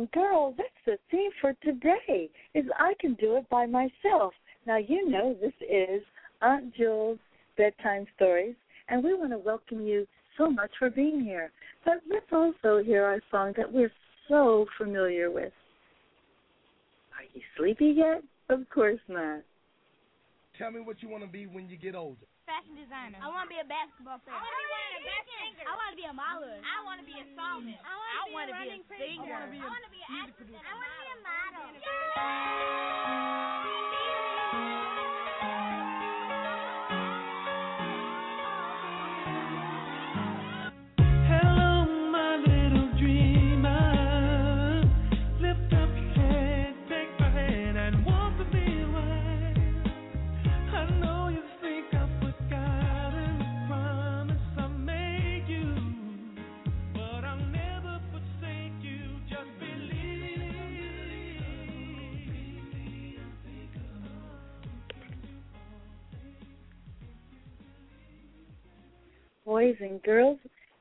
girls, that's the theme for today, is I can do it by myself. Now, you know this is Aunt Jewel's Bedtime Stories, and we want to welcome you so much for being here. But let's also hear our song that we're so familiar with. Are you sleepy yet? Of course not. Tell me what you want to be when you get older. Fashion designer. I want to be a basketball player. I want to be one of the best singers. I want to be a model. I want to be a psalmist. I want to be a singer. I want to be an actress. I want to be a model. Boys and girls,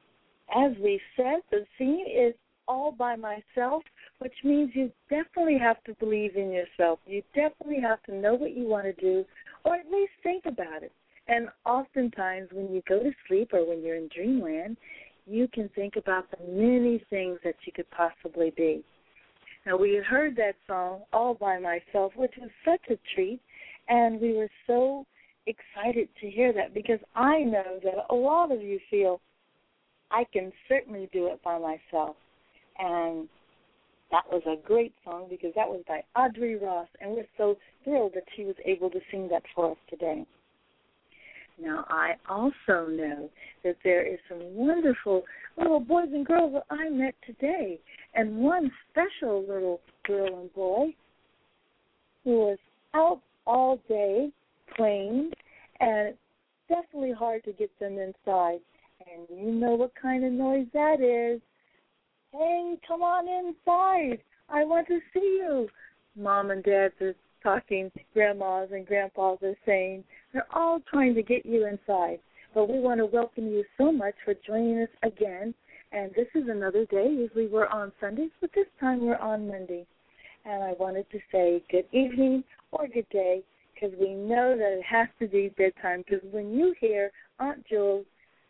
as we said, the theme is all by myself, which means you definitely have to believe in yourself. You definitely have to know what you want to do, or at least think about it. And oftentimes when you go to sleep or when you're in dreamland, you can think about the many things that you could possibly be. Now, we had heard that song, All by Myself, which was such a treat, and we were so excited to hear that because I know that a lot of you feel I can certainly do it by myself. And that was a great song because that was by Audrey Ross, and we're so thrilled that she was able to sing that for us today. Now, I also know that there is some wonderful little boys and girls that I met today, and one special little girl and boy who was out all day playing, and it's definitely hard to get them inside. And you know what kind of noise that is. Hey, come on inside. I want to see you. Mom and Dad are talking. Grandmas and grandpas are saying. They're all trying to get you inside. But we want to welcome you so much for joining us again. And this is another day. Usually we're on Sundays, but this time we're on Monday. And I wanted to say good evening or good day, because we know that it has to be bedtime, because when you hear Aunt Jules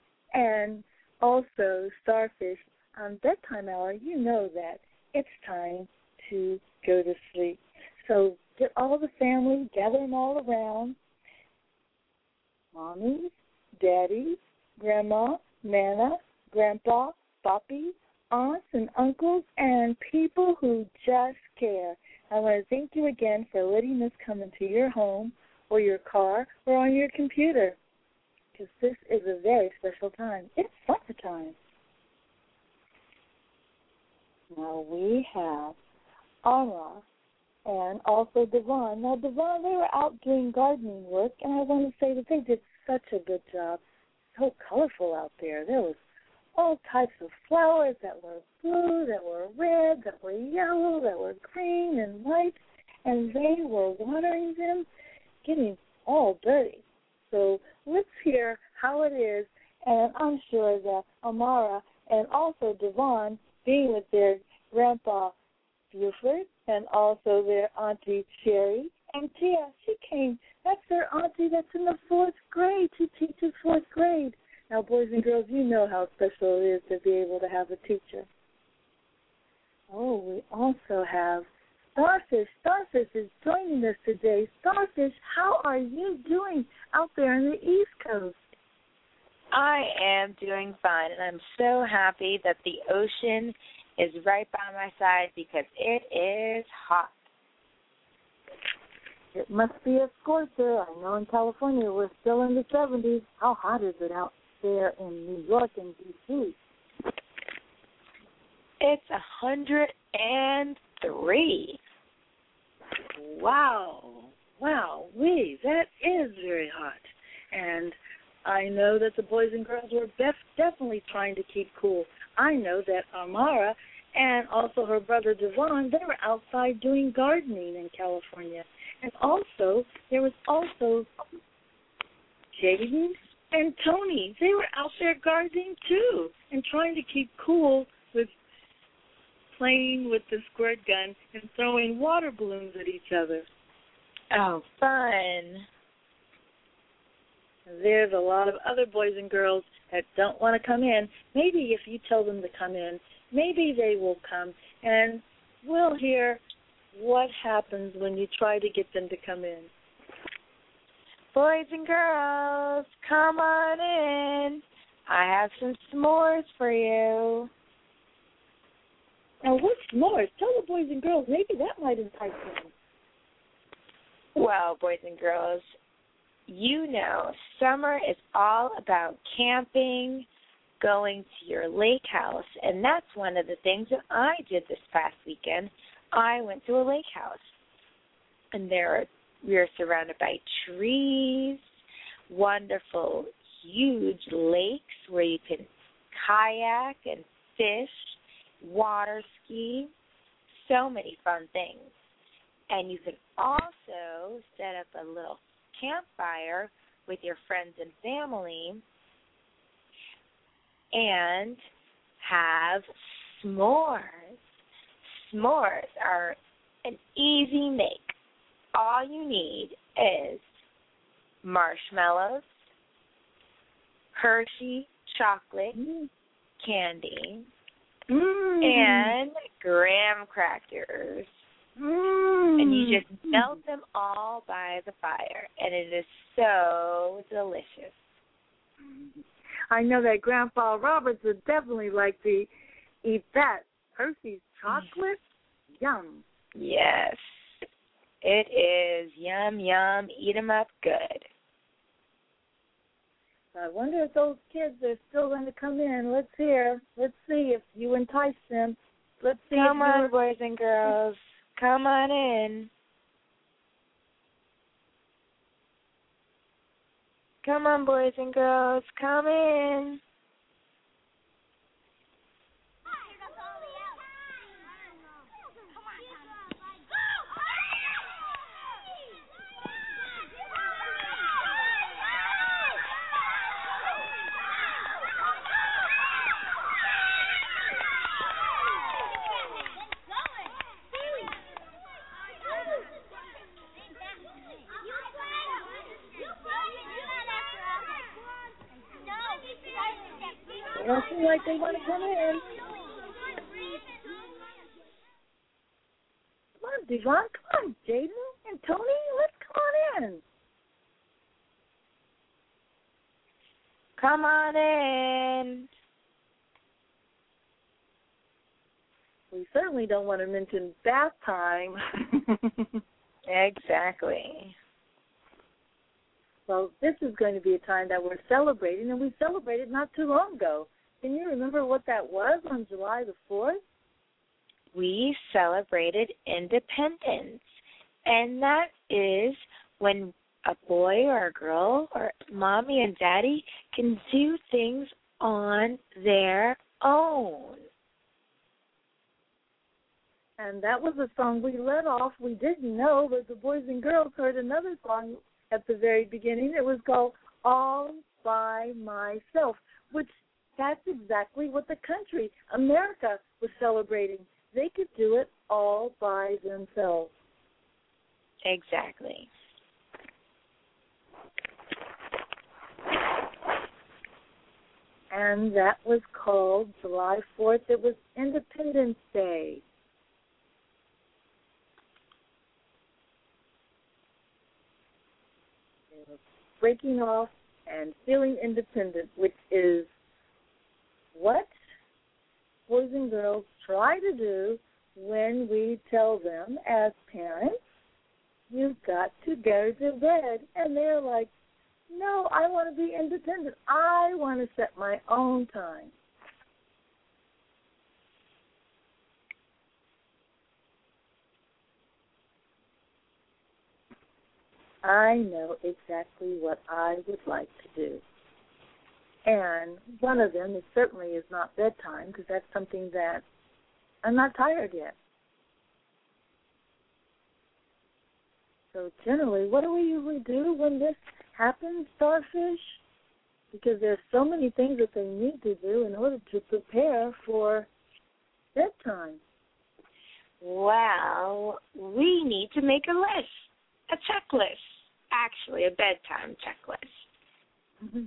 and also Starfish on bedtime hour, you know that it's time to go to sleep. So get all the family, gather them all around, mommies, daddies, grandma, nana, grandpa, papi, aunts and uncles, and people who just care. I want to thank you again for letting us come into your home or your car or on your computer, because this is a very special time. It's summertime. Now we have Ara and also Devon. Now, Devon, they were out doing gardening work, and I want to say that they did such a good job. So colorful out there. There was all types of flowers that were blue, that were red, that were yellow, that were green and white, and they were watering them, getting all dirty. So let's hear how it is, and I'm sure that Amara and also Devon, being with their grandpa Buford and also their auntie Sherry, and Tia, she came. That's their auntie that's in the 4th grade. She teaches 4th grade. Now, boys and girls, you know how special it is to be able to have a teacher. Oh, we also have Starfish. Starfish is joining us today. Starfish, how are you doing out there on the East Coast? I am doing fine, and I'm so happy that the ocean is right by my side because it is hot. It must be a scorcher. I know in California we're still in the 70s. How hot is it out there in New York and D.C.? It's 103. Wow. That is very hot. And I know that the boys and girls were definitely trying to keep cool. I know that Amara and also her brother Devon, they were outside doing gardening in California. And also, there was also Jaden and Tony. They were out there gardening too and trying to keep cool with playing with the squirt gun and throwing water balloons at each other. Oh, fun. There's a lot of other boys and girls that don't want to come in. Maybe if you tell them to come in, maybe they will come, and we'll hear what happens when you try to get them to come in. Boys and girls, come on in. I have some s'mores for you. Now, what s'mores? Tell the boys and girls. Maybe that might entice them. Well, boys and girls, you know summer is all about camping, going to your lake house, and that's one of the things that I did this past weekend. I went to a lake house, and we are surrounded by trees, wonderful, huge lakes where you can kayak and fish, water ski, so many fun things. And you can also set up a little campfire with your friends and family and have s'mores. S'mores are an easy make. All you need is marshmallows, Hershey chocolate candy, and graham crackers. And you just melt them all by the fire, and it is so delicious. I know that Grandpa Roberts would definitely like to eat that. Hershey's chocolate? Yum. Yes, it is. Yum, yum. Eat 'em up good. I wonder if those kids are still going to come in. Let's hear. Let's see if you entice them. Let's see. Come on, boys and girls. Come on in. Come on, boys and girls. Come in. They don't seem like they want to come in. Come on, Devon. Come on, Jaden and Tony. Let's come on in. Come on in. We certainly don't want to mention bath time. Exactly. Well, this is going to be a time that we're celebrating, and we celebrated not too long ago. Can you remember what that was on July the 4th? We celebrated independence, and that is when a boy or a girl or mommy and daddy can do things on their own. And that was a song we let off. We didn't know, but the boys and girls heard another song at the very beginning. It was called All by Myself, which that's exactly what the country, America, was celebrating. They could do it all by themselves. Exactly. And that was called July 4th. It was Independence Day. Breaking off and feeling independent, which is what boys and girls try to do when we tell them as parents, you've got to go to bed. And they're like, no, I want to be independent. I want to set my own time. I know exactly what I would like to do. And one of them certainly is not bedtime, because that's something that I'm not tired yet. So generally, what do we usually do when this happens, Starfish? Because there's so many things that they need to do in order to prepare for bedtime. Well, we need to make a list, a checklist, actually a bedtime checklist. Mm-hmm.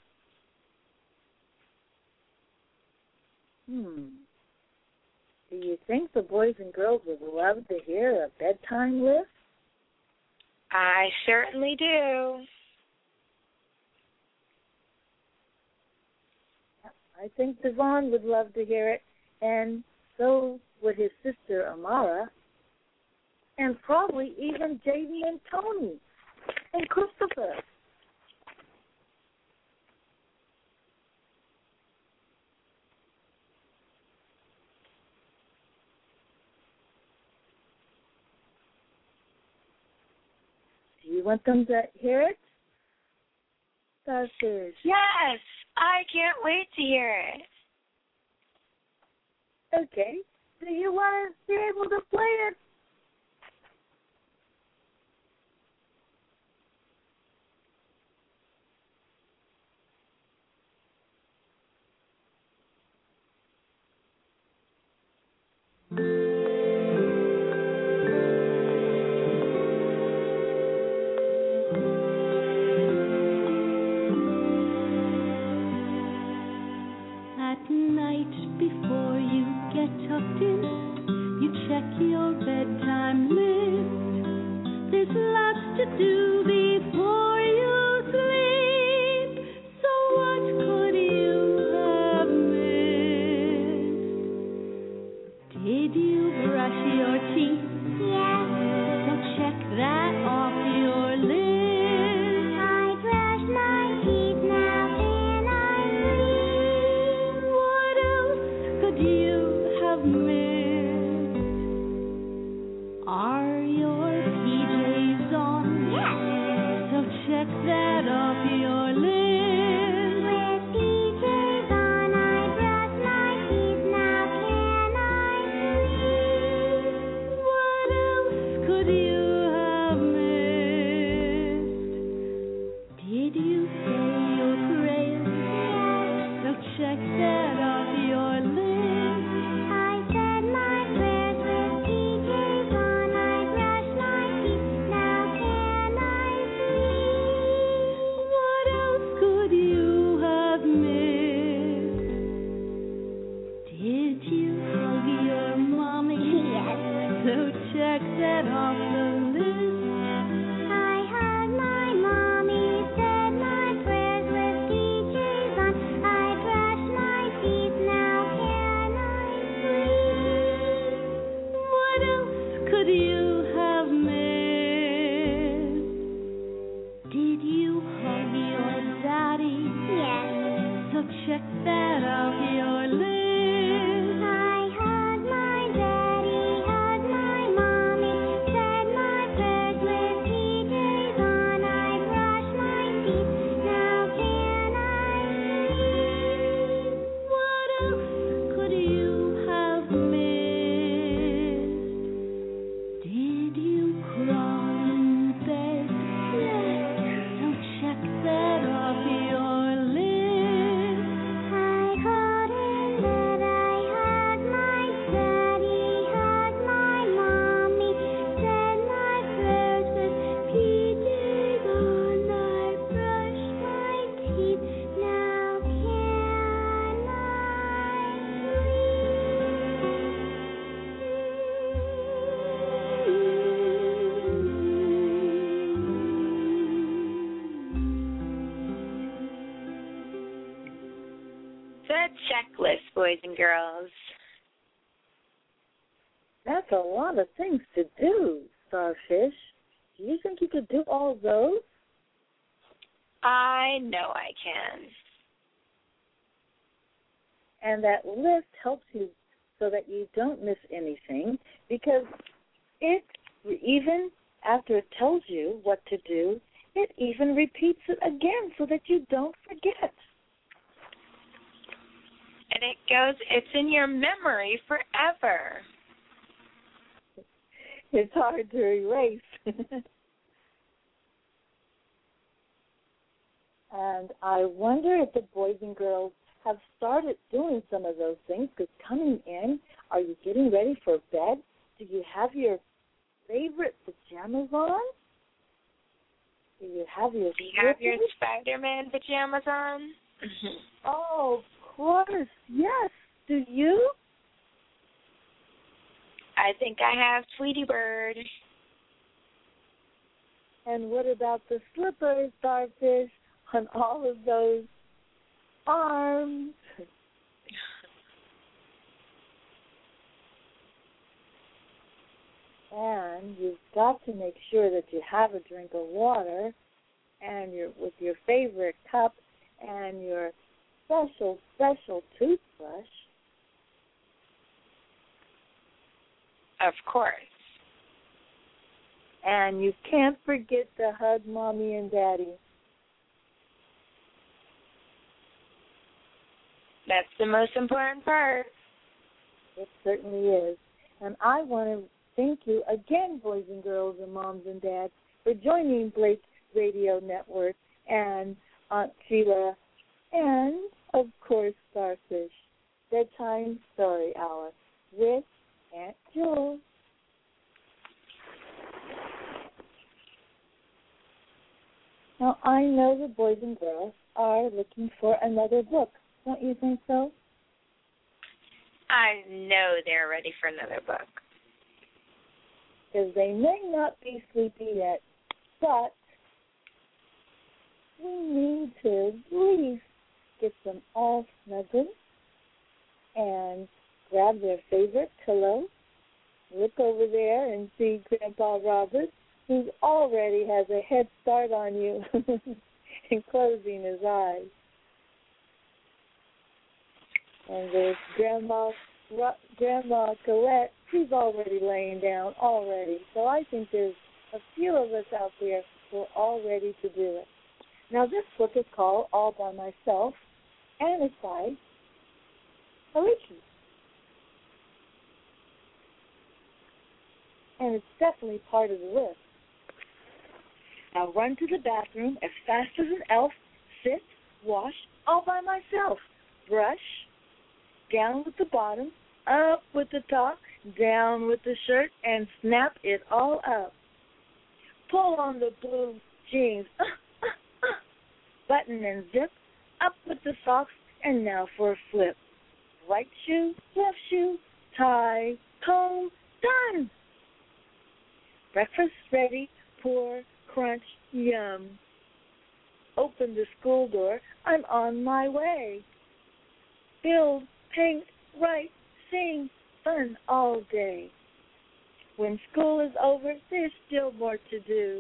Do you think the boys and girls would love to hear a bedtime list? I certainly do. I think Devon would love to hear it, and so would his sister Amara, and probably even Jaden and Tony and Christopher. Do you want them to hear it? Starfish. Yes, I can't wait to hear it. Okay. Do you want to be able to play it? At night before you get tucked in, you check your bedtime list. There's lots to do before you sleep. So what could you have missed? Did you brush your teeth? Yes. So check that off your list. I brushed my teeth, now can I sleep? What else could you have missed? Are your PJs on? Yes. So check that off your list. With PJs on, I brush my teeth, now can I sleep? What else could you have missed? Did you say your prayers? Yes. So check that off your list. I said my prayers with PJs on. I brushed my teeth. Now can I sleep? What else could you have missed? Did you hug your mommy? Yes. So check that off the list. I hugged my mommy, said my prayers with PJs on. I brushed my teeth, now can I sleep? What else could you have missed? Did you hug your daddy? Yes. So check that off your list. I hugged my daddy, hugged my mommy, said my prayers with PJs on. I brushed my teeth, now can I sleep? What else could you have missed? Did you crawl in bed? Yes. So check that off your list. I crawled in bed, I hugged my daddy, hugged my mommy, said my prayers with PJs on. I brushed my teeth, now can The checklist, boys and girls. That's a lot of things to do, Starfish. Do you think you could do all those? I know I can. And that list helps you so that you don't miss anything, because it, even after it tells you what to do, it even repeats it again so that you don't forget. And it's in your memory forever. It's hard to erase. And I wonder if the boys and girls have started doing some of those things, because coming in, are you getting ready for bed? Do you have your favorite pajamas on? Do you have your Spider-Man pajamas on? Oh, of course, yes. Do you? I think I have Tweety Bird. And what about the slippers, Starfish, on all of those arms? And you've got to make sure that you have a drink of water and with your favorite cup and your special toothbrush. Of course. And you can't forget to hug Mommy and Daddy. That's the most important part. It certainly is. And I want to thank you again, boys and girls and moms and dads, for joining Blake Radio Network and Aunt Sheila and, of course, Starfish. Bedtime Story Hour with Aunt Jewel. Now, I know the boys and girls are looking for another book. Don't you think so? I know they're ready for another book. Because they may not be sleepy yet, but we need to at least get them all snuggled and grab their favorite pillow, look over there and see Grandpa Robert, who already has a head start on you in closing his eyes. And there's Grandma Colette, she's already laying down already. So I think there's a few of us out there who are all ready to do it. Now this book is called All by Myself, and it's by Hariki. And it's definitely part of the list. Now run to the bathroom as fast as an elf, sit, wash, all by myself. Brush, down with the bottom, up with the top, down with the shirt, and snap it all up. Pull on the blue jeans, button and zip, up with the socks, and now for a flip. Right shoe, left shoe, tie, comb, done. Breakfast ready, pour, crunch, yum. Open the school door, I'm on my way. Build, paint, write, sing, fun all day. When school is over, there's still more to do.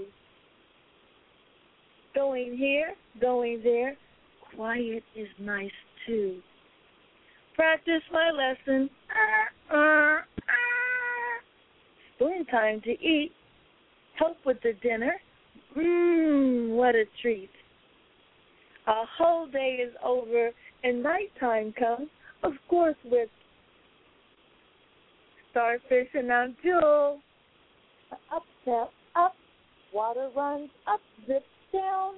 Going here, going there, quiet is nice too. Practice my lesson. Spoon time to eat. Help with the dinner. What a treat. A whole day is over and nighttime comes, of course, with Starfish and Aunt Jewel. Up, step, up, water runs up, zip down.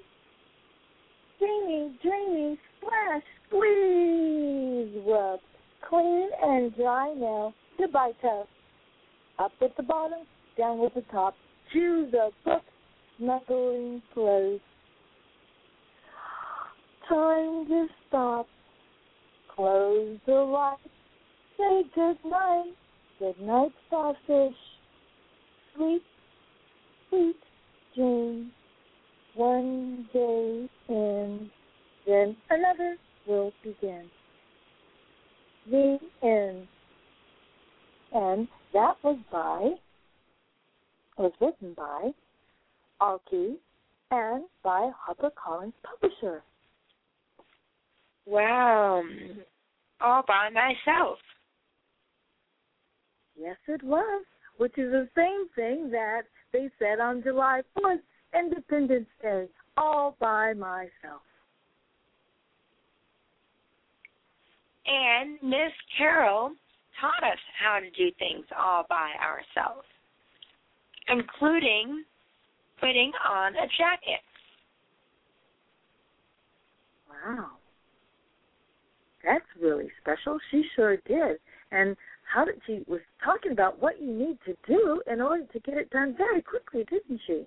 Dreamy, splash, squeeze, rub. Clean and dry now. Goodbye, tub. Up with the bottom, down with the top. Choose a book, snuggling close. Time to stop. Close the light. Say good night. Good night, Starfish. Sweet, sweet dreams. One day in, then another will begin. The end. And that was written by Alki and by HarperCollins Publisher. Wow. All by myself. Yes, it was, which is the same thing that they said on July 4th, Independence Day, all by myself. And Miss Carol taught us how to do things all by ourselves, including putting on a jacket. Wow. That's really special. She sure did. And she was talking about what you need to do in order to get it done very quickly, didn't she?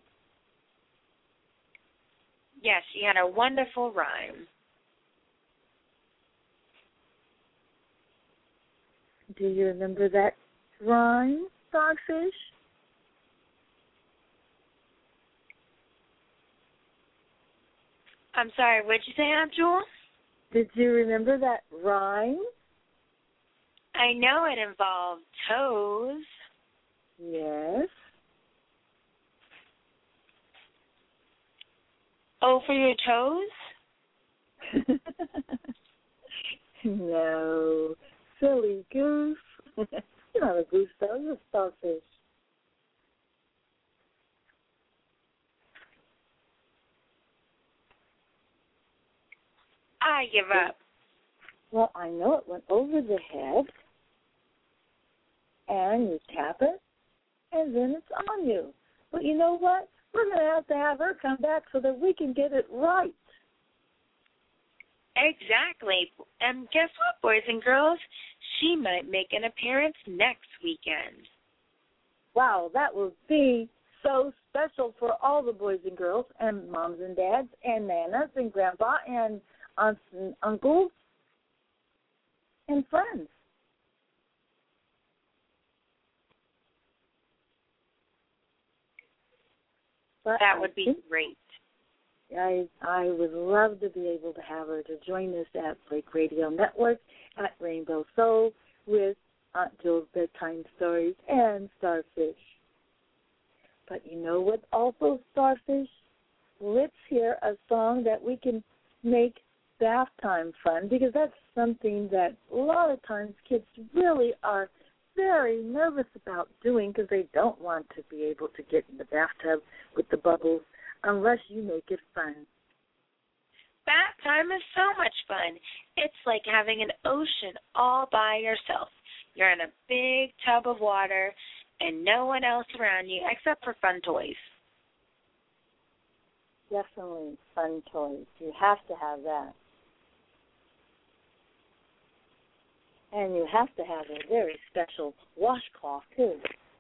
Yes, she had a wonderful rhyme. Do you remember that rhyme, Starfish? I'm sorry, what'd you say, Aunt Jewel? Did you remember that rhyme? I know it involved toes. Yes. Oh, for your toes? No. Silly goose. You're not a goose, though. You're a starfish. I give up. Well, I know it went over the head, and you tap it, and then it's on you. But you know what? We're going to have her come back so that we can get it right. Exactly. And guess what, boys and girls? She might make an appearance next weekend. Wow, that will be so special for all the boys and girls and moms and dads and nanas and grandpa and aunts and uncles and friends. But that would be great. I would love to be able to have her to join us at Break Radio Network at Rainbow Soul with Aunt Jewel's Bedtime Stories and Starfish. But you know what also, Starfish? Let's hear a song that we can make bath time fun, because that's something that a lot of times kids really are very nervous about doing because they don't want to be able to get in the bathtub with the bubbles unless you make it fun. Bath time is so much fun. It's like having an ocean all by yourself. You're in a big tub of water and no one else around you except for fun toys. Definitely fun toys. You have to have that. And you have to have a very special washcloth, too.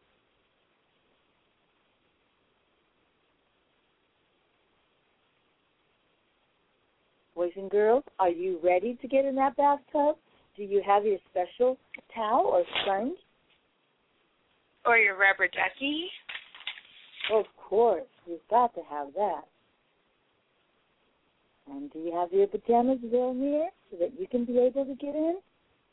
Boys and girls, are you ready to get in that bathtub? Do you have your special towel or sponge? Or your rubber ducky? Of course, you've got to have that. And do you have your pajamas well near so that you can be able to get in?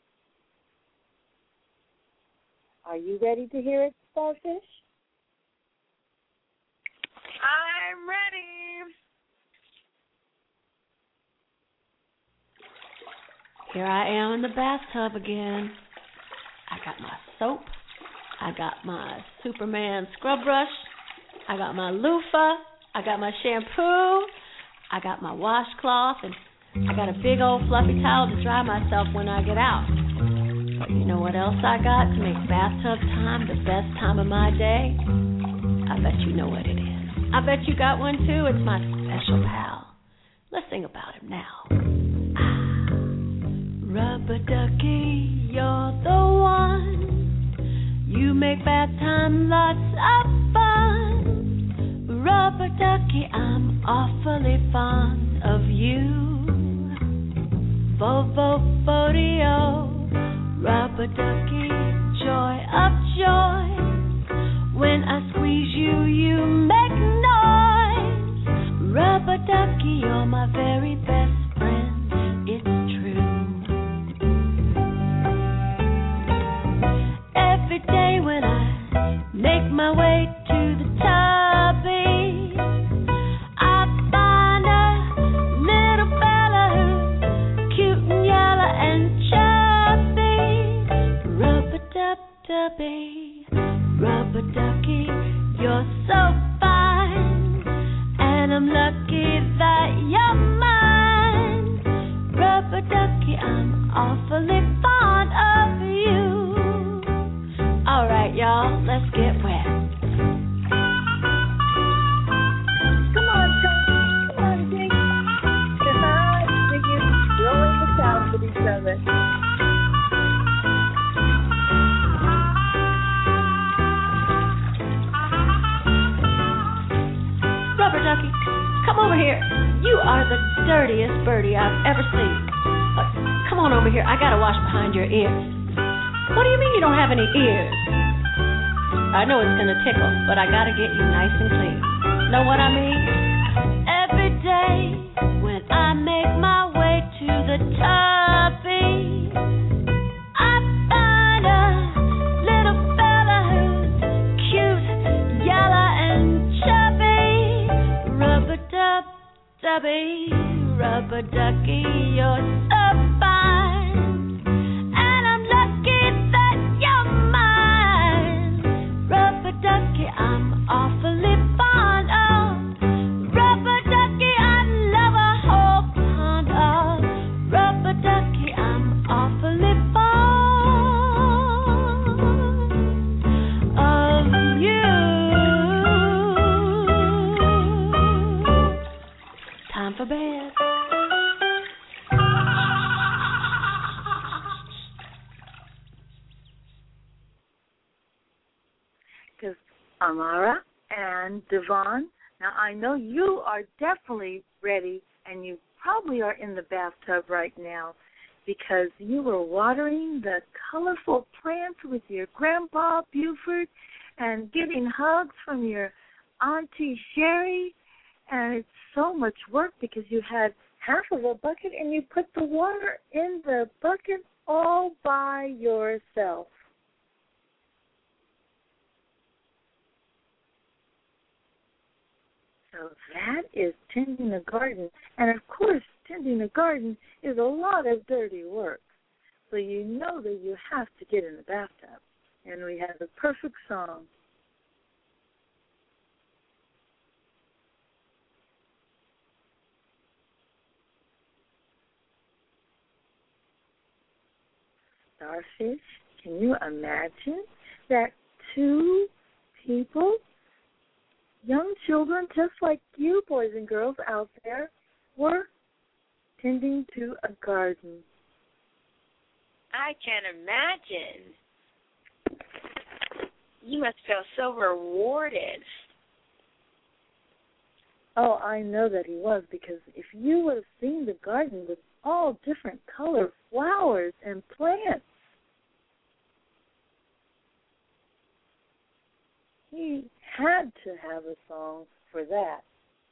Are you ready to hear it, Starfish? I'm ready. Here I am in the bathtub again. I got my soap. I got my Superman scrub brush. I got my loofah. I got my shampoo. I got my washcloth. And I got a big old fluffy towel to dry myself when I get out. But you know what else I got to make bathtub time the best time of my day? I bet you know what it is. I bet you got one too. It's my special pal. Let's sing about him now. Rubber ducky, you're the one. You make bath time lots of fun. Rubber ducky, I'm awfully fond of you. Vo-vo-vo-dee-oh. Rubber ducky, joy of joy. When I squeeze you, you make noise. Rubber ducky, you're my very best friend. It's true. Every day when I make my way to the tubby, I find a little fella who's cute and yellow and chubby. Rubber-dub-dubby, rubber ducky, you're so fine, and I'm lucky that you're mine. Rubber ducky, I'm awfully fond of you. All right, y'all, let's get wet. Come on, Tom. Come on, Jake. I think you're blowing the towel with each other. Rocky, come over here. You are the dirtiest birdie I've ever seen. Come on over here. I gotta wash behind your ears. What do you mean you don't have any ears? I know it's gonna tickle, but I gotta get you nice and clean. Know what I mean? Every day when I make my way to the tubby, I find a little fella who's cute, yellow and chubby. Rubber-dub-dubby, rubber-ducky, you're so fine. And I'm lucky that you're mine. Rubber-ducky, I'm awfully fond of. Rubber-ducky, I love a whole pond of. Rubber-ducky, I'm awfully fond of you. Time for bed. Because Amara and Devon, now I know you are definitely ready, and you probably are in the bathtub right now because you were watering the colorful plants with your Grandpa Buford and getting hugs from your Auntie Sherry. And it's so much work because you had half of a bucket and you put the water in the bucket all by yourself. So that is tending a garden. And, of course, tending a garden is a lot of dirty work. So you know that you have to get in the bathtub. And we have the perfect song. Starfish, can you imagine that two people, young children just like you, boys and girls out there, were tending to a garden? I can imagine. You must feel so rewarded. Oh, I know that he was, because if you would have seen the garden with all different colored flowers and plants, he had to have a song for that.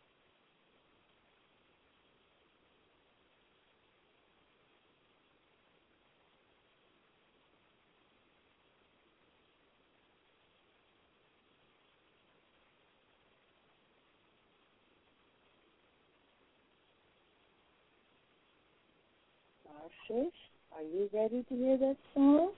Starfish, are you ready to hear that song?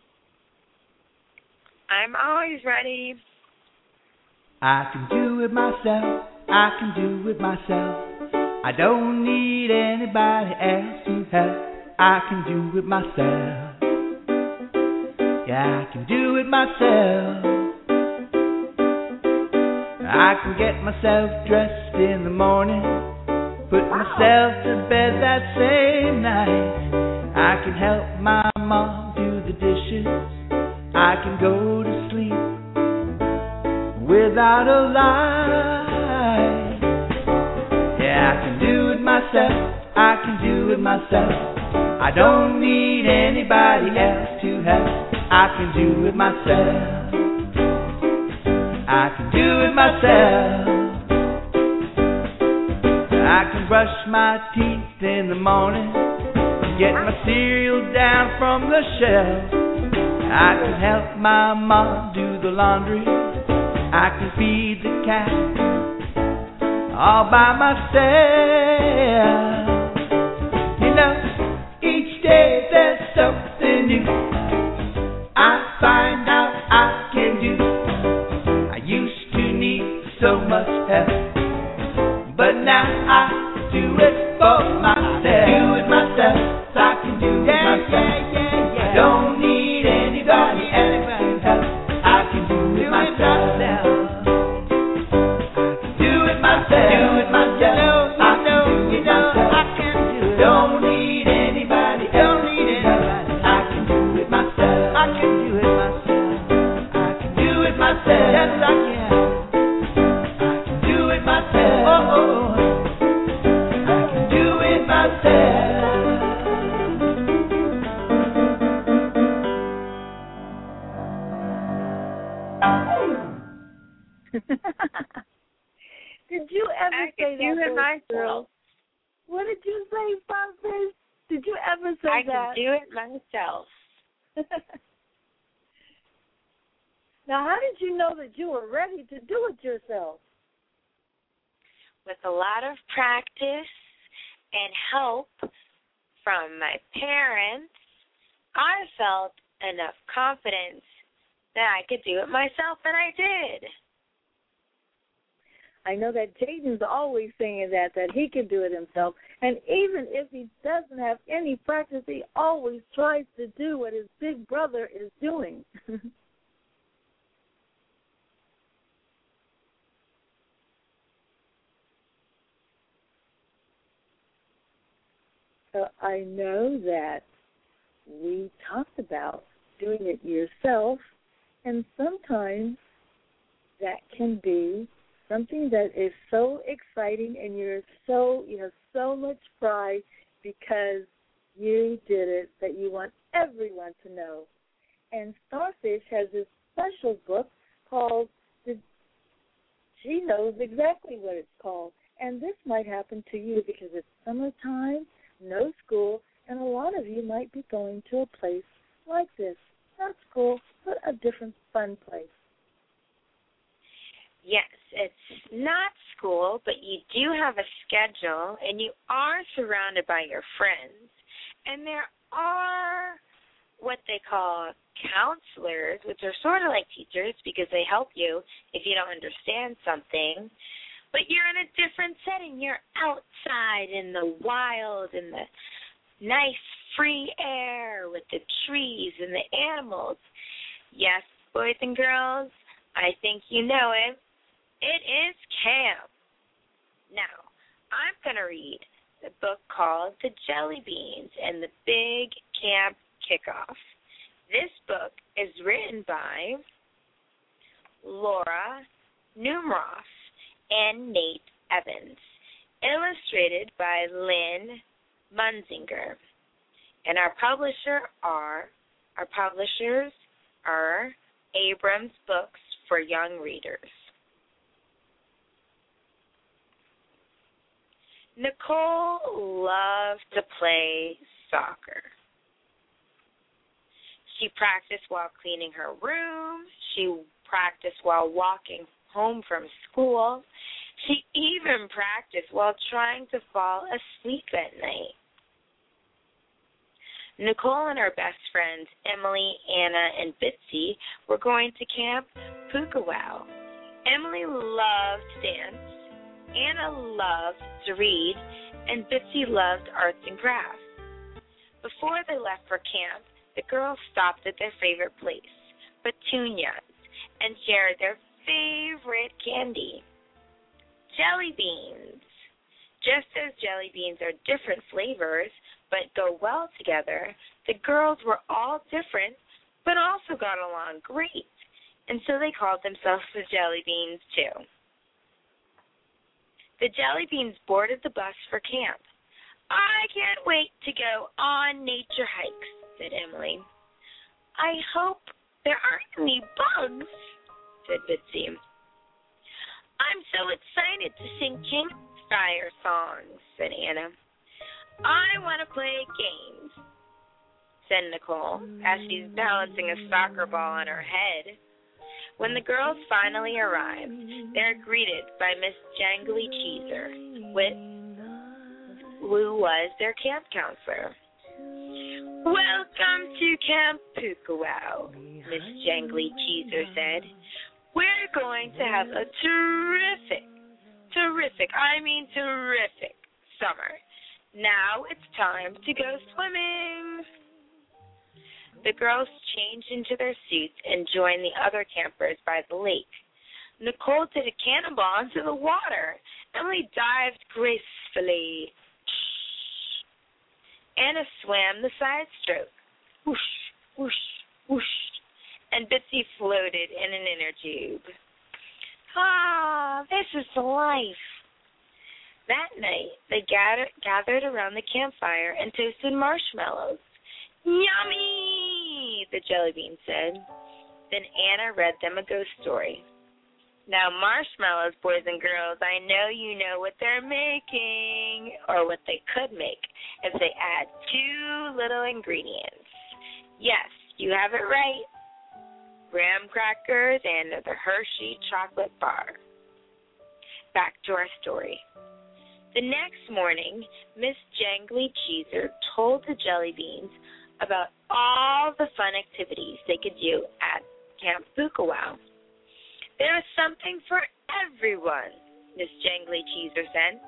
I'm always ready. I can do it myself, I can do it myself. I don't need anybody else to help. I can do it myself. Yeah, I can do it myself. I can get myself dressed in the morning, put myself to bed that same night. I can help my mom do the dishes. I can go to sleep without a light. Yeah, I can do it myself. I can do it myself. I don't need anybody else to help. I can do it myself. I can do it myself. I can brush my teeth in the morning, get my cereal down from the shelf. I can help my mom do the laundry. I can feed the cat all by myself. You know, each day there's something new I find out I can do. I used to need so much help, but now I do it for myself. Do it myself, I can do it myself. I don't need anybody else's help. I can do it myself. Do it myself. Do it myself. I can do it myself. Don't need anybody else's help. I can do it myself. I can do it myself. I can do it myself. Yes, I can. I can do it myself. their do it boys' myself. world. What did you say, Funfish? Did you ever say I that? can do it myself. Now, how did you know that you were ready to do it yourself? With a lot of practice and help from my parents, I felt enough confidence that I could do it myself, and I did. I know that Jaden's always saying that he can do it himself. And even if he doesn't have any practice, he always tries to do what his big brother is doing. So I know that we talked about doing it yourself, and sometimes that can be something that is so exciting, and you have so much pride because you did it that you want everyone to know. And Starfish has this special book called she knows exactly what it's called. And this might happen to you because it's summertime, no school, and a lot of you might be going to a place like this. Not school, but a different fun place. Yes, it's not school, but you do have a schedule, and you are surrounded by your friends. And there are what they call counselors, which are sort of like teachers because they help you if you don't understand something. But you're in a different setting. You're outside in the wild, in the nice free air with the trees and the animals. Yes, boys and girls, I think you know it. It is camp. Now, I'm going to read the book called The Jelly Beans and the Big Camp Kickoff. This book is written by Laura Numroff and Nate Evans, illustrated by Lynn Munzinger. And our publishers are Abrams Books for Young Readers. Nicole loved to play soccer. She practiced while cleaning her room. She practiced while walking home from school. She even practiced while trying to fall asleep at night. Nicole and her best friends, Emily, Anna, and Bitsy, were going to Camp Pukawau. Emily loved to dance, Anna loved to read, and Bitsy loved arts and crafts. Before they left for camp, the girls stopped at their favorite place, Petunia's, and shared their favorite candy, jelly beans. Just as jelly beans are different flavors but go well together, the girls were all different but also got along great, and so they called themselves the Jelly Beans too. The Jelly Beans boarded the bus for camp. "I can't wait to go on nature hikes," said Emily. "I hope there aren't any bugs," said Bitsy. "I'm so excited to sing campfire songs," said Anna. "I want to play games," said Nicole, as she's balancing a soccer ball on her head. When the girls finally arrived, they're greeted by Miss Jangly Cheeser, who was their camp counselor. "Welcome to Camp Pukawau," Miss Jangly Cheeser said. "We're going to have a terrific summer. Now it's time to go swimming." The girls changed into their suits and joined the other campers by the lake. Nicole did a cannonball into the water. Emily dived gracefully. Anna swam the side stroke. Whoosh, whoosh, whoosh. And Bitsy floated in an inner tube. This is the life. That night, they gathered around the campfire and toasted marshmallows. "Yummy," the Jelly Bean said. Then Anna read them a ghost story. Now, marshmallows, boys and girls, I know you know what they're making, or what they could make, if they add 2 little ingredients. Yes, you have it right. Graham crackers and the Hershey chocolate bar. Back to our story. The next morning, Miss Jangly Cheeser told the Jelly Beans about all the fun activities they could do at Camp Pukawau. There is something for everyone, Miss Jangly Cheeser said.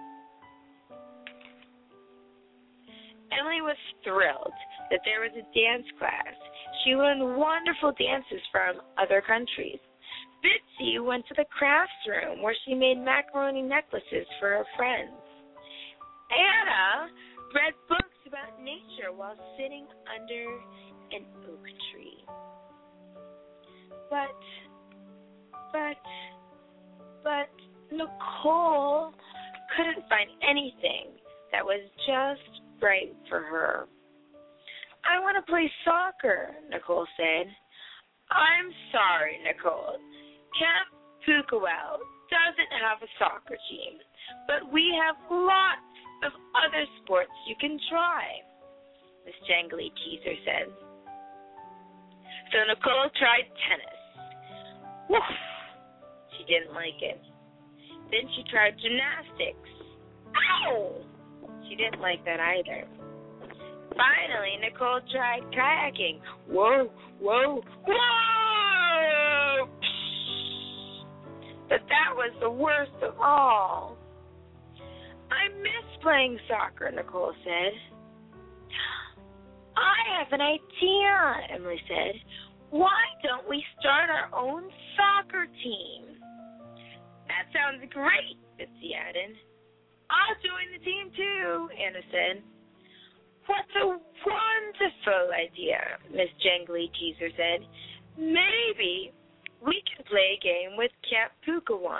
Emily was thrilled that there was a dance class. She learned wonderful dances from other countries. Bitsy went to the crafts room where she made macaroni necklaces for her friends. Anna read books about nature while sitting under an oak tree. But Nicole couldn't find anything that was just right for her. I want to play soccer, Nicole said. I'm sorry, Nicole. Camp Pukawau doesn't have a soccer team, but we have lots of other sports you can try, Miss Jangly Cheeser said. So Nicole tried tennis. Woof! She didn't like it. Then she tried gymnastics. Ow! She didn't like that either. Finally, Nicole tried kayaking. Whoa, whoa, whoa! But that was the worst of all. I miss playing soccer, Nicole said. I have an idea, Emily said. Why don't we start our own soccer team? That sounds great, Bitsy added. I'll join the team too, Anna said. What a wonderful idea, Miss Jangly Cheeser said. Maybe we can play a game with Camp Pukawau.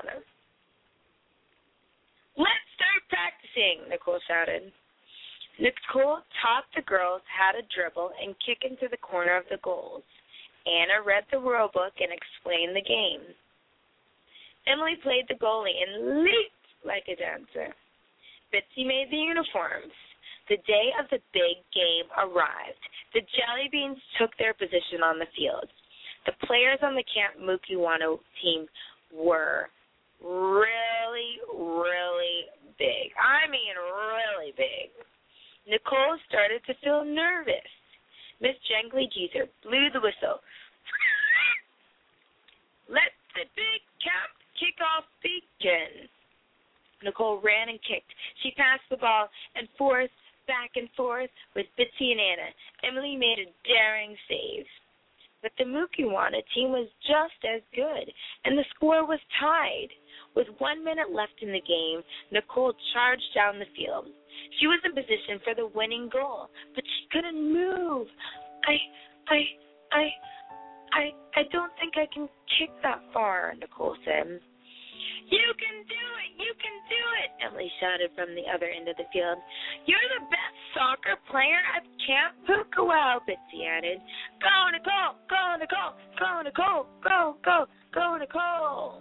Let's start practicing, Nicole shouted. Nicole taught the girls how to dribble and kick into the corner of the goals. Anna read the rule book and explained the game. Emily played the goalie and leaped like a dancer. Bitsy made the uniforms. The day of the big game arrived. The Jelly Beans took their position on the field. The players on the Camp Pukawau team were really, really big. I mean really big. Nicole started to feel nervous. Miss Jangly Cheeser blew the whistle. Let the big camp kickoff begin. Nicole ran and kicked. She passed the ball and forth, back and forth with Bitsy and Anna. Emily made a daring save. But the Pukawau team was just as good, and the score was tied. With 1 minute left in the game, Nicole charged down the field. She was in position for the winning goal, but she couldn't move. I don't think I can kick that far, Nicole said. You can do it! You can do it! Emily shouted from the other end of the field. You're the best soccer player at Camp Pukawau, Bitsy added. Go, Nicole! Go, Nicole! Go, Nicole! Go, go, go, Nicole!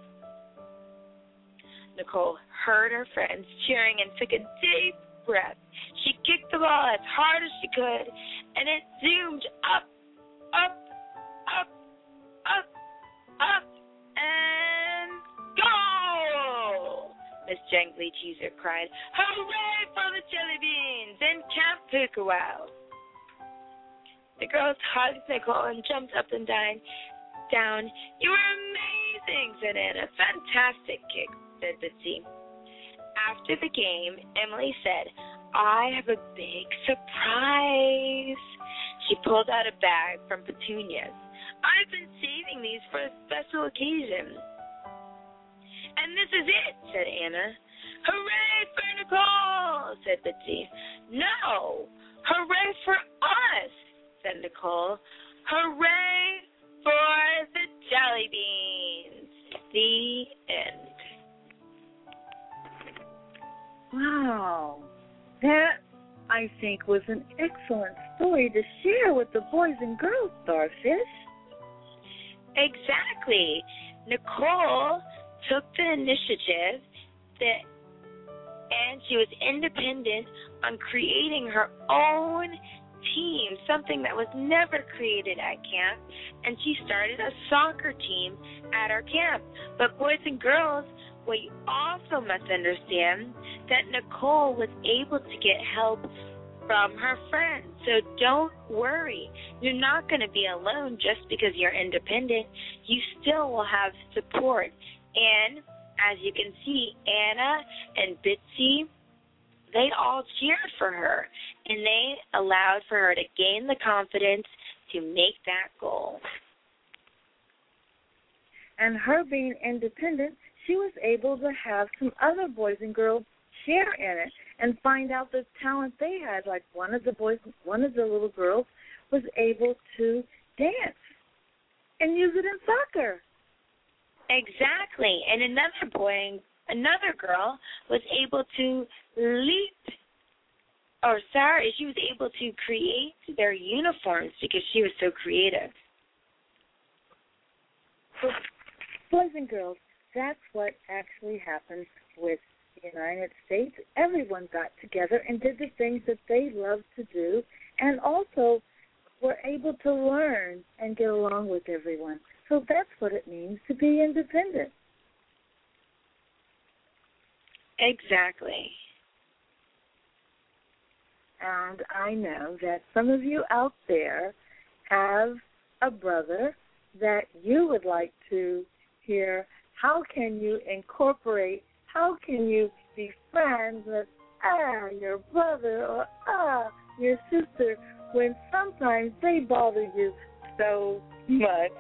Nicole heard her friends cheering and took a deep breath. She kicked the ball as hard as she could, and it zoomed up, up, up, up, up, and goal! Miss Jangly Cheeser cried. Hooray for the Jelly Beans and Camp Pukawau! The girls hugged Nicole and jumped up and down. You were amazing, said Anna. Fantastic kick, said Bitsy. After the game, Emily said, I have a big surprise. She pulled out a bag from petunias. I've been saving these for a special occasion. And this is it, said Anna. Hooray for Nicole, said Bitsy. No, hooray for us, said Nicole. Hooray for the Jelly Beans. The end. Wow. That, I think, was an excellent story to share with the boys and girls, Starfish. Exactly. Nicole took the initiative and she was independent on creating her own team, something that was never created at camp, and she started a soccer team at our camp. But boys and girls, what you also must understand that Nicole was able to get help from her friends. So don't worry. You're not going to be alone just because you're independent. You still will have support. And as you can see, Anna and Bitsy, they all cheered for her, and they allowed for her to gain the confidence to make that goal. And her being independent, she was able to have some other boys and girls share in it and find out the talent they had. Like one of the little girls was able to dance and use it in soccer. Exactly. And another girl was able to she was able to create their uniforms because she was so creative. So, boys and girls, that's what actually happened with the United States. Everyone got together and did the things that they loved to do, and also were able to learn and get along with everyone. So that's what it means to be independent. Exactly. And I know that some of you out there have a brother that you would like to hear. How can you be friends with your brother or your sister when sometimes they bother you so much?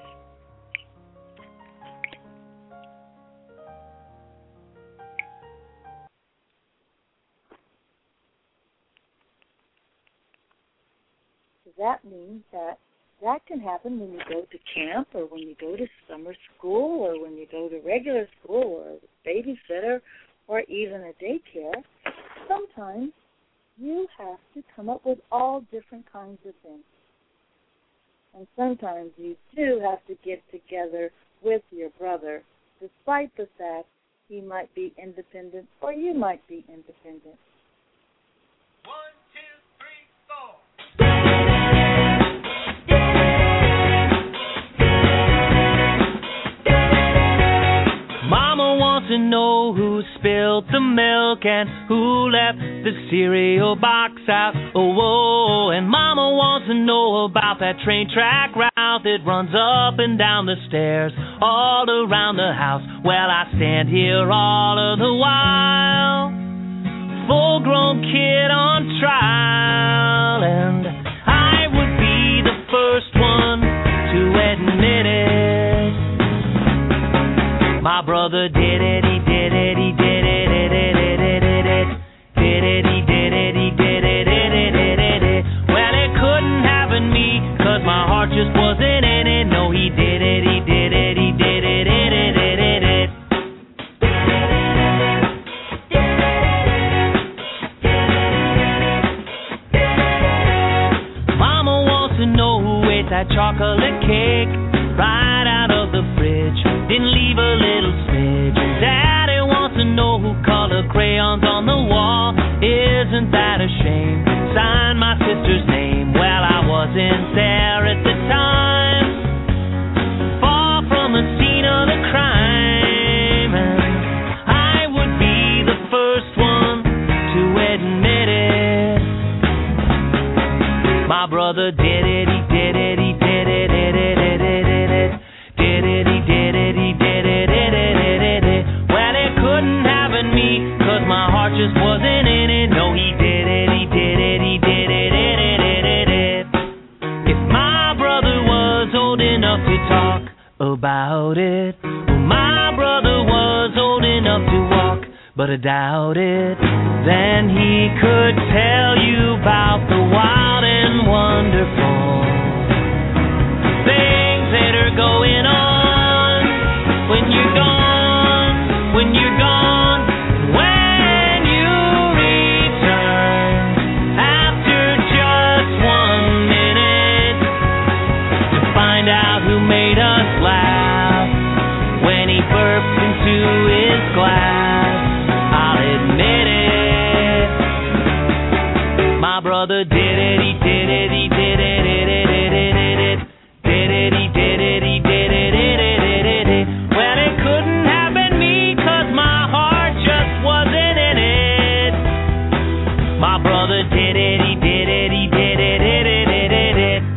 That means that can happen when you go to camp or when you go to summer school or when you go to regular school or a babysitter or even a daycare. Sometimes you have to come up with all different kinds of things. And sometimes you do have to get together with your brother, despite the fact he might be independent or you might be independent. 1, 2, 3, 4. Mama wants to know who spilled the milk and who left the cereal box out. Oh, whoa. And Mama wants to know about that train track route that runs up and down the stairs all around the house. Well, I stand here all of the while, full-grown kid on trial, and I would be the first one to admit it. My brother did it, he did it, he did it, he did it, he did it, he did it, he did it, he did it. Well, it couldn't have been me, 'cause my heart just wasn't in it. No, he did it, he did it, he did it, he did it, he did it. Mama wants to know who ate that chocolate cake right out of the fridge, didn't leave a little smidge. Daddy wants to know who colored crayons on the wall. Isn't that a shame? Sign my sister's name. Well, I wasn't there at the time, far from the scene of the crime, and I would be the first one to admit it. My brother did it, he did it, he did it, did it, did it, did it. Did it, he did it, he did it, did it, did it, did it. Well, it couldn't have been me, 'cause my heart just wasn't in it. No, he did it, he did it, he did it, did it, did it, did it. If my brother was old enough to talk about it, well, my brother was old enough to walk, but I doubt it, then he could tell you about the wild and wonderful things that are going on when you're gone, when you're gone, when you return after just 1 minute to find out who made us laugh when My brother did it, he did it, he did it, did it, did it, did it, did it, he did it, he did it, did it, did it, did it. Well, it couldn't have been me, 'cause my heart just wasn't in it. My brother did it, he did it, he did it, did it, did it, did it.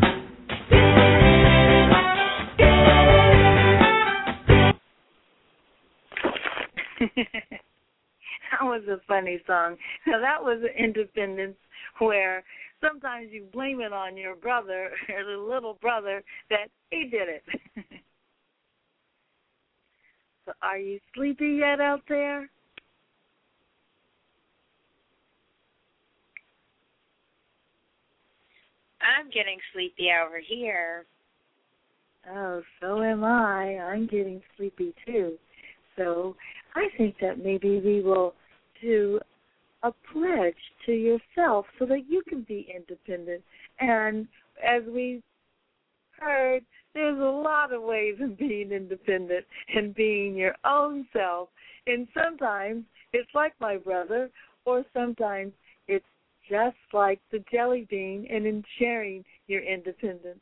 That was a funny song. Now, that was Independence, where sometimes you blame it on your brother or the little brother that he did it. So are you sleepy yet out there? I'm getting sleepy over here. Oh, so am I. I'm getting sleepy too. So I think that maybe we will do a pledge to yourself so that you can be independent. And as we heard, there's a lot of ways of being independent and being your own self. And sometimes it's like my brother, or sometimes it's just like the jelly bean and in sharing your independence.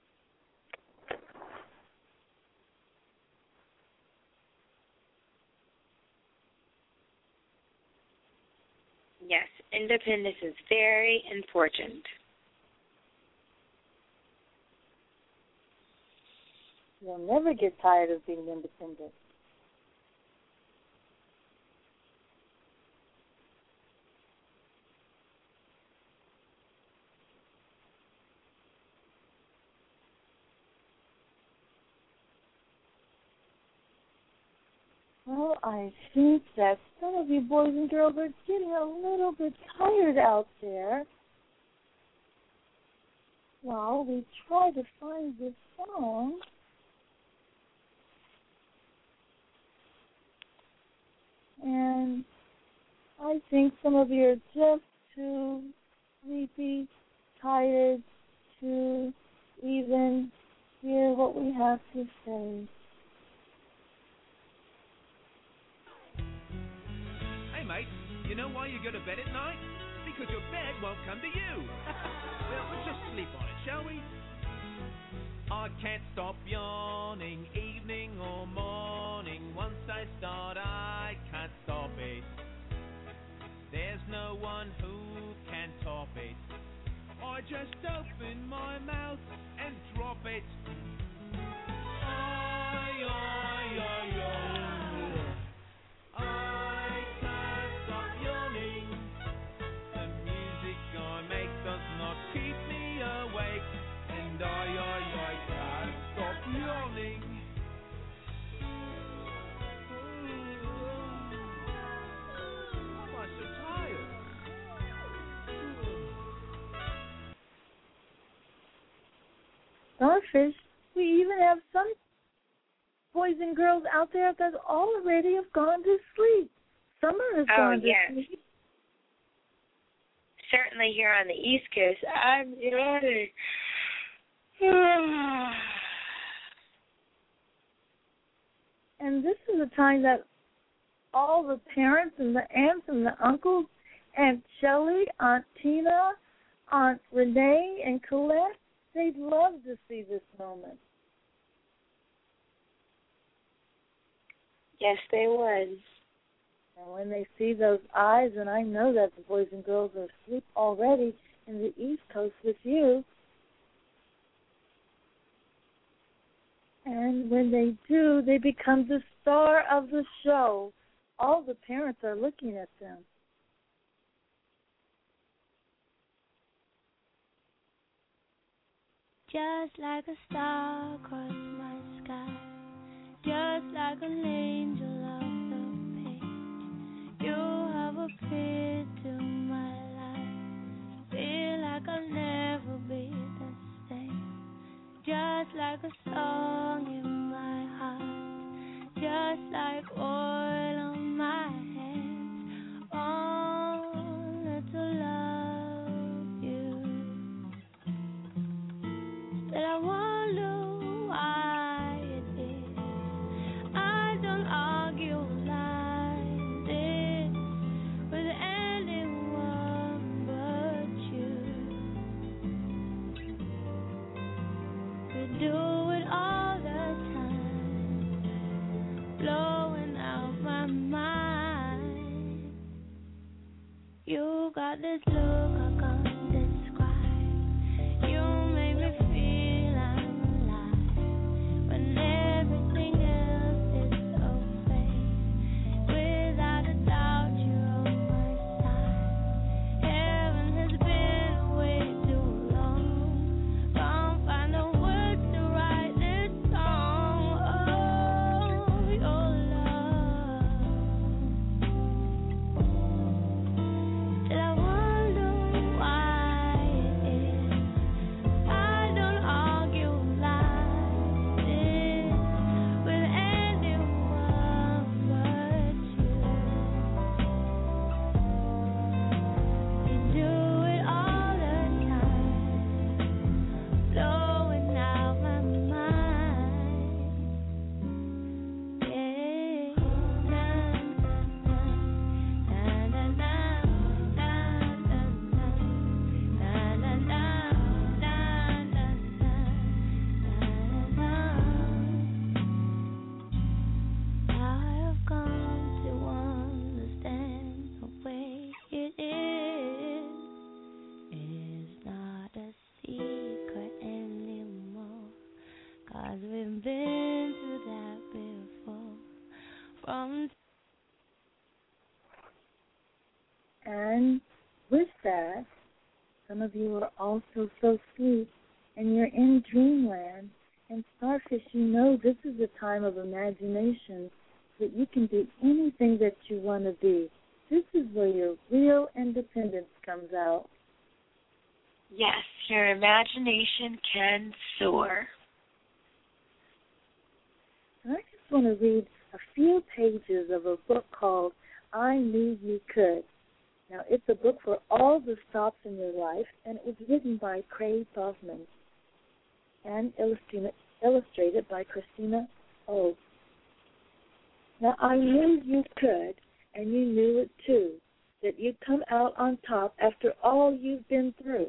Yes, independence is very important. You'll never get tired of being independent. Well, I think that some of you boys and girls are getting a little bit tired out there. Well, we try to find this song. And I think some of you are just too sleepy, tired to even hear what we have to say. Hey, mate, you know why you go to bed at night? Because your bed won't come to you. Well, let's just sleep on it, shall we? I can't stop yawning, evening or morning. Once I start, I can't stop it. There's no one who can top it. I just open my mouth and drop it. I can't stop yawning. The music I make does not keep me awake. And I can't stop yawning. I'm so tired. Starfish, we even have some boys and girls out there that already have gone to sleep. Summer has gone to sleep. Certainly here on the East Coast, I'm yawning. And this is a time that all the parents and the aunts and the uncles, Aunt Shelley, Aunt Tina, Aunt Renee, and Colette, they'd love to see this moment. Yes, they would. And when they see those eyes, and I know that the boys and girls are asleep already in the East Coast with you, and when they do, they become the star of the show. All the parents are looking at them. Just like a star across my sky, just like an angel off the page, you have appeared to my life. Feel like I'll never be the same. Just like a song in my heart, just like oil on my hands, only to love you. But I wonder why it is I don't argue like this with anyone but you. You got this look I can't describe. You make me feel I'm alive when everything else is okay. Without a doubt, you're on my side. Heaven has been away too long. Can't find the words to write this song. Oh, your love. Till I wonder why it is I don't argue like this with anyone but you. You do it all the time, blowing out my mind. Yeah, na na na na na na na I have come to understand the way it is not a secret anymore. 'Cause we've been through that before. From And with that, some of you are also so sweet and you're in dreamland. And Starfish, you know this is a time of imagination that you can be anything that you want to be. This is where your real independence comes out. Yes, your imagination can soar. And I just want to read a few pages of a book called I Knew You Could. Now, it's a book for all the stops in your life, and it was written by Craig Hoffman and illustrated by Christina O. Now, I knew you could, and you knew it too, that you'd come out on top after all you've been through.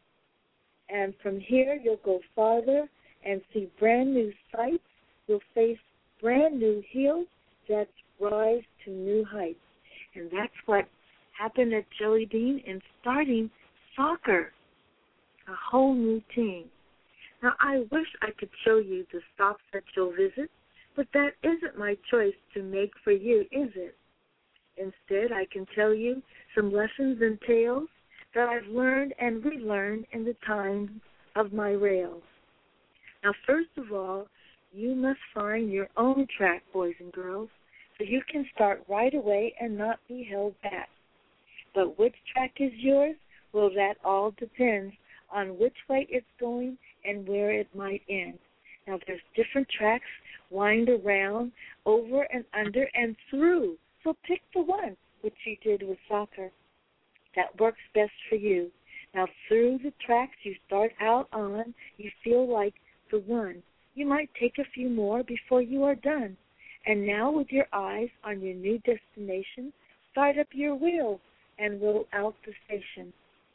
And from here, you'll go farther and see brand new sights. You'll face brand new hills that rise to new heights. And that's what happened at Jelly Bean in starting soccer, a whole new team. Now, I wish I could show you the stops that you'll visit, but that isn't my choice to make for you, is it? Instead, I can tell you some lessons and tales that I've learned and relearned in the time of my rails. Now, first of all, you must find your own track, boys and girls, so you can start right away and not be held back. But which track is yours? Well, that all depends on which way it's going and where it might end. Now, there's different tracks, wind around, over and under, and through. So pick the one, which you did with soccer, that works best for you. Now, through the tracks you start out on, you feel like the one. You might take a few more before you are done. And now, with your eyes on your new destination, start up your wheels and roll out the station.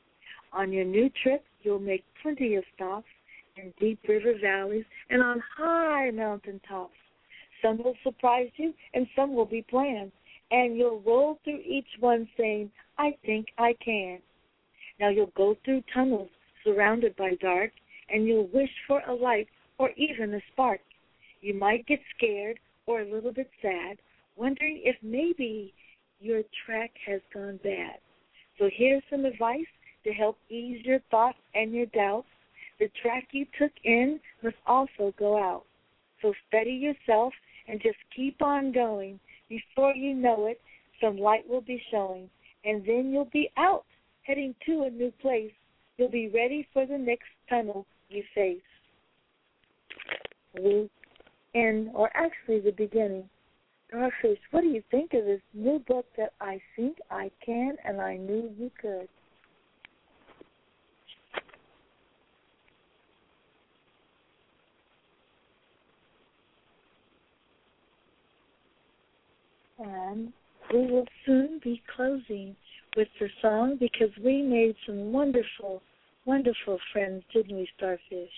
On your new trip, you'll make plenty of stops in deep river valleys and on high mountain tops. Some will surprise you and some will be planned, and you'll roll through each one saying, I think I can. Now you'll go through tunnels surrounded by dark, and you'll wish for a light or even a spark. You might get scared or a little bit sad, wondering if maybe your track has gone bad. So here's some advice to help ease your thoughts and your doubts. The track you took in must also go out. So steady yourself and just keep on going. Before you know it, some light will be showing, and then you'll be out, heading to a new place. You'll be ready for the next tunnel you face. The end, or actually the beginning. Starfish, what do you think of this new book that I think I can and I knew you could? And we will soon be closing with the song because we made some wonderful, wonderful friends, didn't we, Starfish?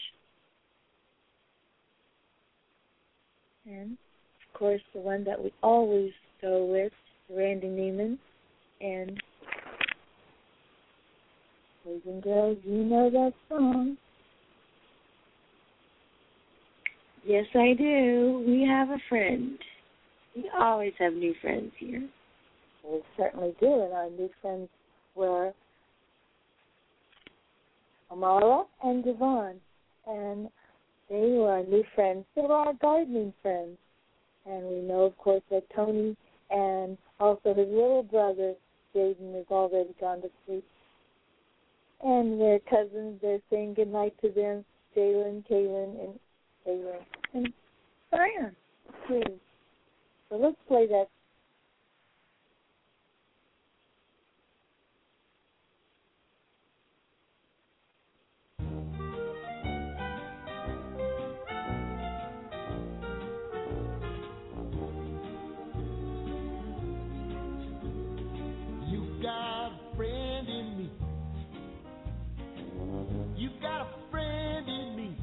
And, of course, the one that we always go with, Randy Neiman. And and girls, you know that song. Yes, I do. We have a friend. We always have new friends here. We certainly do, and our new friends were Amara and Devon, and they were our new friends. They were our gardening friends, and we know, of course, that Tony and also his little brother, Jaden, is already gone to sleep. And their cousins, they're saying goodnight to them, Jalen, Kaylin, and Taylor, and Brian, too. So let's play that. You got a friend in me. You got a friend in me.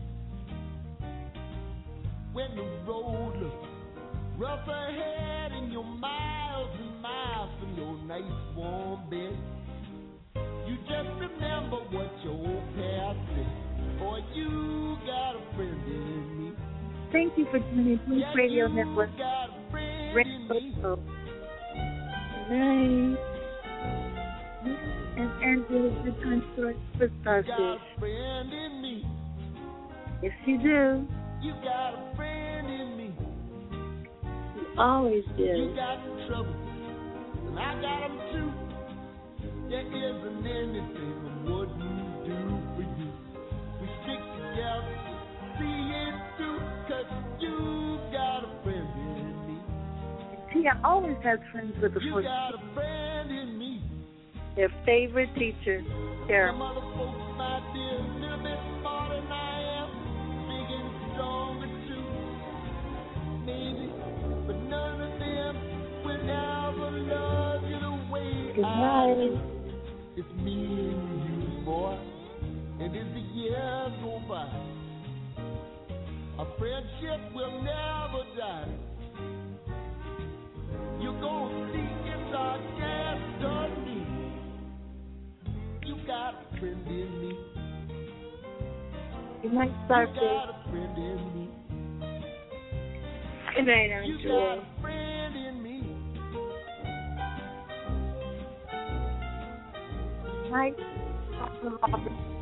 When the road looks rough ahead and you're miles and miles from your nice warm bed, you just remember what your old past said. Boy, you got a friend in me. Thank you for tuning in to Radio Network. Got a friend in me. Good night. And Angela's return for Starfish. You got a friend in me. Yes, you do. You got a friend in me. You always do. You got the trouble, and I got them too. There isn't anything I wouldn't do for you. We stick together, see it through, 'cause you got a friend in me. And Tia always has friends with the You first. got a friend in me. Their favorite teacher, Sarah. Some other folks might be a little bit smarter than I am, big and stronger too. Maybe, but none of them will ever love you the way Good I night. do. It's me and you, boy, and as the years go by, our friendship will never die. You're gonna see it's our destiny. You got a friend in me. Good night, You Starfish. got a friend in me. Good night, You Angela. got a friend in me. Good night.